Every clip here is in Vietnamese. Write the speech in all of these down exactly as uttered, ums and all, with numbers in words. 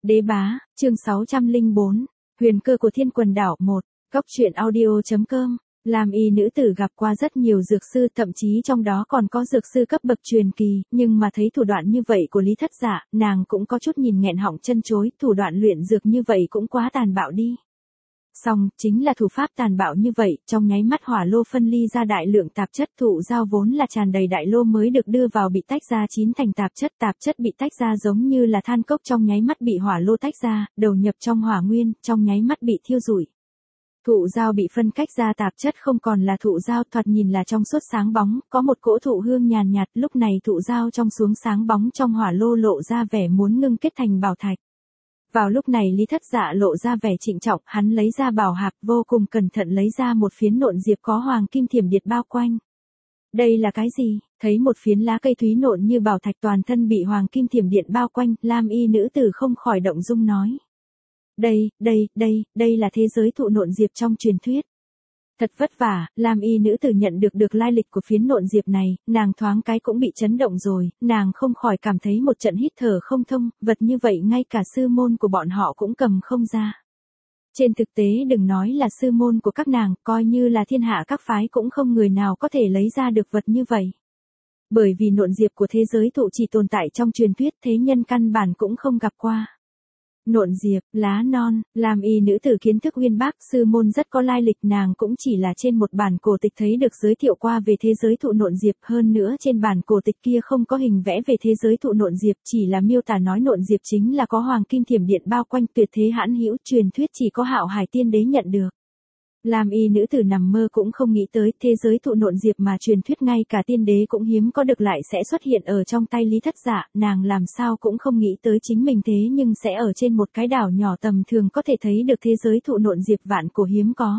Đế bá, chương sáu trăm lẻ bốn, huyền cơ của thiên quần đảo một, góc truyện audio.com, làm y nữ tử gặp qua rất nhiều dược sư, thậm chí trong đó còn có dược sư cấp bậc truyền kỳ, nhưng mà thấy thủ đoạn như vậy của Lý Thất Dạ, nàng cũng có chút nhìn nghẹn họng chân chối, thủ đoạn luyện dược như vậy cũng quá tàn bạo đi. Xong, chính là thủ pháp tàn bạo như vậy, trong nháy mắt hỏa lô phân ly ra đại lượng tạp chất, thụ giao vốn là tràn đầy đại lô mới được đưa vào bị tách ra chín thành tạp chất, tạp chất bị tách ra giống như là than cốc, trong nháy mắt bị hỏa lô tách ra, đầu nhập trong hỏa nguyên, trong nháy mắt bị thiêu rụi. Thụ giao bị phân cách ra tạp chất không còn là thụ giao, thoạt nhìn là trong suốt sáng bóng, có một cỗ thụ hương nhàn nhạt, lúc này thụ giao trong xuống sáng bóng trong hỏa lô lộ ra vẻ muốn ngưng kết thành bảo thạch. Vào lúc này Lý Thất Dạ lộ ra vẻ trịnh trọng, hắn lấy ra bảo hạp, vô cùng cẩn thận lấy ra một phiến nộn diệp có hoàng kim thiểm điện bao quanh. Đây là cái gì? Thấy một phiến lá cây thúy nộn như bảo thạch toàn thân bị hoàng kim thiểm điện bao quanh, Lam y nữ tử không khỏi động dung nói. Đây, đây, đây, đây là thế giới thụ nộn diệp trong truyền thuyết. Thật vất vả, Lam y nữ tử nhận được được lai lịch của phiến nộn diệp này, nàng thoáng cái cũng bị chấn động rồi, nàng không khỏi cảm thấy một trận hít thở không thông, vật như vậy ngay cả sư môn của bọn họ cũng cầm không ra. Trên thực tế đừng nói là sư môn của các nàng, coi như là thiên hạ các phái cũng không người nào có thể lấy ra được vật như vậy. Bởi vì nộn diệp của thế giới thụ chỉ tồn tại trong truyền thuyết, thế nhân căn bản cũng không gặp qua. Nộn diệp, lá non, Lam y nữ tử kiến thức uyên bác, sư môn rất có lai lịch, nàng cũng chỉ là trên một bản cổ tịch thấy được giới thiệu qua về thế giới thụ nộn diệp, hơn nữa trên bản cổ tịch kia không có hình vẽ về thế giới thụ nộn diệp, chỉ là miêu tả nói nộn diệp chính là có hoàng kim thiểm điện bao quanh, tuyệt thế hãn hữu, truyền thuyết chỉ có Hạo Hải tiên đế nhận được. Lam y nữ tử nằm mơ cũng không nghĩ tới, thế giới thụ nộn diệp mà truyền thuyết ngay cả tiên đế cũng hiếm có được lại sẽ xuất hiện ở trong tay Lý Thất Dạ, nàng làm sao cũng không nghĩ tới chính mình thế nhưng sẽ ở trên một cái đảo nhỏ tầm thường có thể thấy được thế giới thụ nộn diệp vạn cổ hiếm có.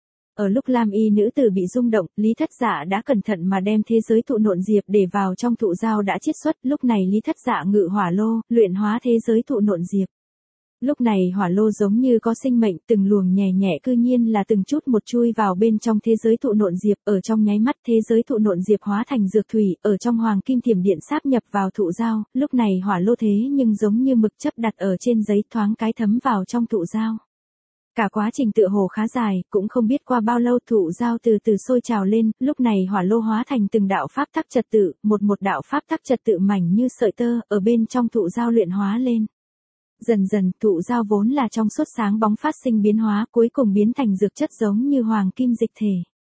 Ở lúc Lam y nữ tử bị rung động, Lý Thất Dạ đã cẩn thận mà đem thế giới thụ nộn diệp để vào trong thụ giao đã chiết xuất, lúc này Lý Thất Dạ ngự hỏa lô, luyện hóa thế giới thụ nộn diệp. Lúc này hỏa lô giống như có sinh mệnh, từng luồng nhẹ nhẹ cư nhiên là từng chút một chui vào bên trong thế giới thụ nộn diệp, ở trong nháy mắt thế giới thụ nộn diệp hóa thành dược thủy, ở trong hoàng kim thiểm điện sáp nhập vào thụ giao, lúc này hỏa lô thế nhưng giống như mực chấp đặt ở trên giấy thoáng cái thấm vào trong thụ giao. Cả quá trình tựa hồ khá dài, cũng không biết qua bao lâu thụ giao từ từ sôi trào lên, lúc này hỏa lô hóa thành từng đạo pháp tắc trật tự, một một đạo pháp tắc trật tự mảnh như sợi tơ, ở bên trong thụ giao luyện hóa lên. Dần dần, thụ giao vốn là trong suốt sáng bóng phát sinh biến hóa, cuối cùng biến thành dược chất giống như hoàng kim dịch thể.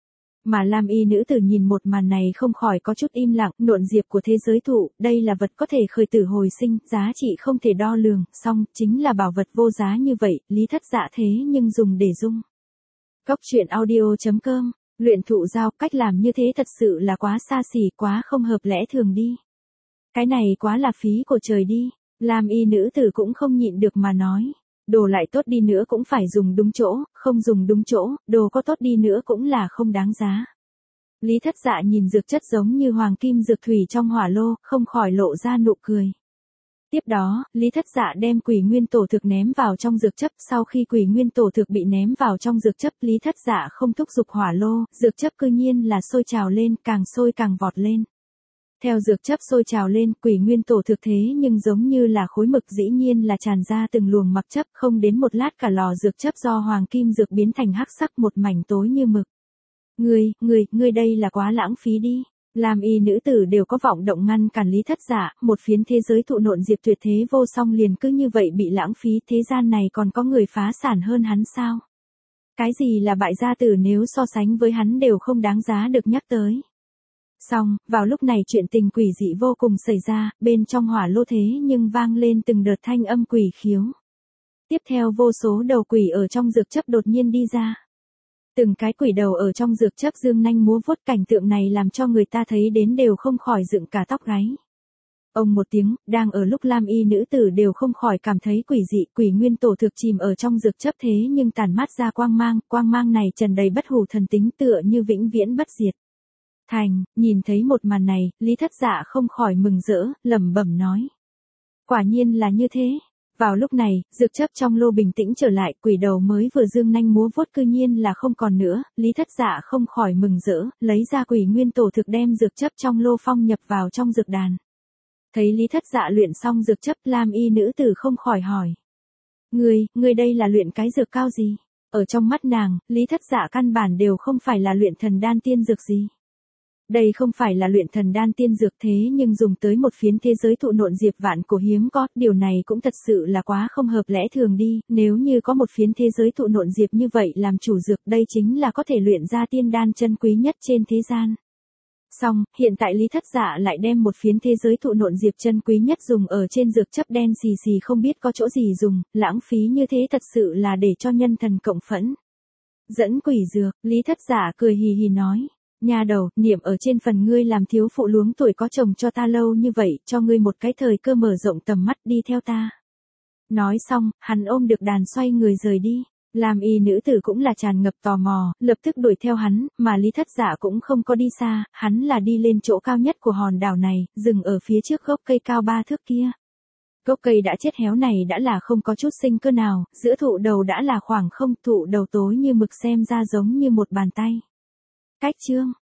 Mà Lam y nữ tử nhìn một màn này không khỏi có chút im lặng, nộn diệp của thế giới thụ, đây là vật có thể khởi tử hồi sinh, giá trị không thể đo lường, song, chính là bảo vật vô giá như vậy, Lý Thất Dạ thế nhưng dùng để dung. Góc truyện audio.com, luyện thụ giao, cách làm như thế thật sự là quá xa xỉ, quá không hợp lẽ thường đi. Cái này quá là phí của trời đi. Lam y nữ tử cũng không nhịn được mà nói, đồ lại tốt đi nữa cũng phải dùng đúng chỗ, không dùng đúng chỗ, đồ có tốt đi nữa cũng là không đáng giá. Lý Thất Dạ nhìn dược chất giống như hoàng kim dược thủy trong hỏa lô, không khỏi lộ ra nụ cười. Tiếp đó, Lý Thất Dạ đem quỷ nguyên tổ thực ném vào trong dược chất, sau khi quỷ nguyên tổ thực bị ném vào trong dược chất, Lý Thất Dạ không thúc giục hỏa lô, dược chất cư nhiên là sôi trào lên, càng sôi càng vọt lên. Theo dược chấp sôi trào lên, quỷ nguyên tổ thực thế nhưng giống như là khối mực dĩ nhiên là tràn ra từng luồng mặc chấp, không đến một lát cả lò dược chấp do hoàng kim dược biến thành hắc sắc một mảnh tối như mực. Ngươi, ngươi, ngươi đây là quá lãng phí đi. Lam y nữ tử đều có vọng động ngăn cản Lý Thất Dạ, một phiến thế giới thụ nộn diệp tuyệt thế vô song liền cứ như vậy bị lãng phí, thế gian này còn có người phá sản hơn hắn sao? Cái gì là bại gia tử nếu so sánh với hắn đều không đáng giá được nhắc tới. Xong, vào lúc này chuyện tình quỷ dị vô cùng xảy ra, bên trong hỏa lô thế nhưng vang lên từng đợt thanh âm quỷ khiếu. Tiếp theo vô số đầu quỷ ở trong dược chấp đột nhiên đi ra. Từng cái quỷ đầu ở trong dược chấp dương nanh múa vuốt, cảnh tượng này làm cho người ta thấy đến đều không khỏi dựng cả tóc gáy. Ông một tiếng, đang ở lúc Lam y nữ tử đều không khỏi cảm thấy quỷ dị, quỷ nguyên tổ thực chìm ở trong dược chấp thế nhưng tản mát ra quang mang, quang mang này tràn đầy bất hủ thần tính tựa như vĩnh viễn bất diệt. Thành, nhìn thấy một màn này, Lý Thất Dạ không khỏi mừng rỡ, lẩm bẩm nói. Quả nhiên là như thế. Vào lúc này, dược chấp trong lô bình tĩnh trở lại, quỷ đầu mới vừa dương nanh múa vuốt cư nhiên là không còn nữa, Lý Thất Dạ không khỏi mừng rỡ, lấy ra quỷ nguyên tổ thực đem dược chấp trong lô phong nhập vào trong dược đàn. Thấy Lý Thất Dạ luyện xong dược chấp, Lam y nữ tử không khỏi hỏi. Ngươi, ngươi đây là luyện cái dược cao gì? Ở trong mắt nàng, Lý Thất Dạ căn bản đều không phải là luyện thần đan tiên dược gì. Đây không phải là luyện thần đan tiên dược thế nhưng dùng tới một phiến thế giới thụ nộn diệp vạn cổ hiếm có, điều này cũng thật sự là quá không hợp lẽ thường đi, nếu như có một phiến thế giới thụ nộn diệp như vậy làm chủ dược đây chính là có thể luyện ra tiên đan chân quý nhất trên thế gian. Xong, hiện tại Lý Thất Dạ lại đem một phiến thế giới thụ nộn diệp chân quý nhất dùng ở trên dược chấp đen xì xì không biết có chỗ gì dùng, lãng phí như thế thật sự là để cho nhân thần cộng phẫn. Dẫn quỷ dược, Lý Thất Dạ cười hì hì nói. Nhà đầu, niệm ở trên phần ngươi làm thiếu phụ luống tuổi có chồng cho ta lâu như vậy, cho ngươi một cái thời cơ mở rộng tầm mắt đi theo ta. Nói xong, hắn ôm được đàn xoay người rời đi. Làm y nữ tử cũng là tràn ngập tò mò, lập tức đuổi theo hắn, mà Lý Thất Dạ cũng không có đi xa, hắn là đi lên chỗ cao nhất của hòn đảo này, dừng ở phía trước gốc cây cao ba thước kia. Gốc cây đã chết héo này đã là không có chút sinh cơ nào, giữa thụ đầu đã là khoảng không, thụ đầu tối như mực xem ra giống như một bàn tay. Cách chương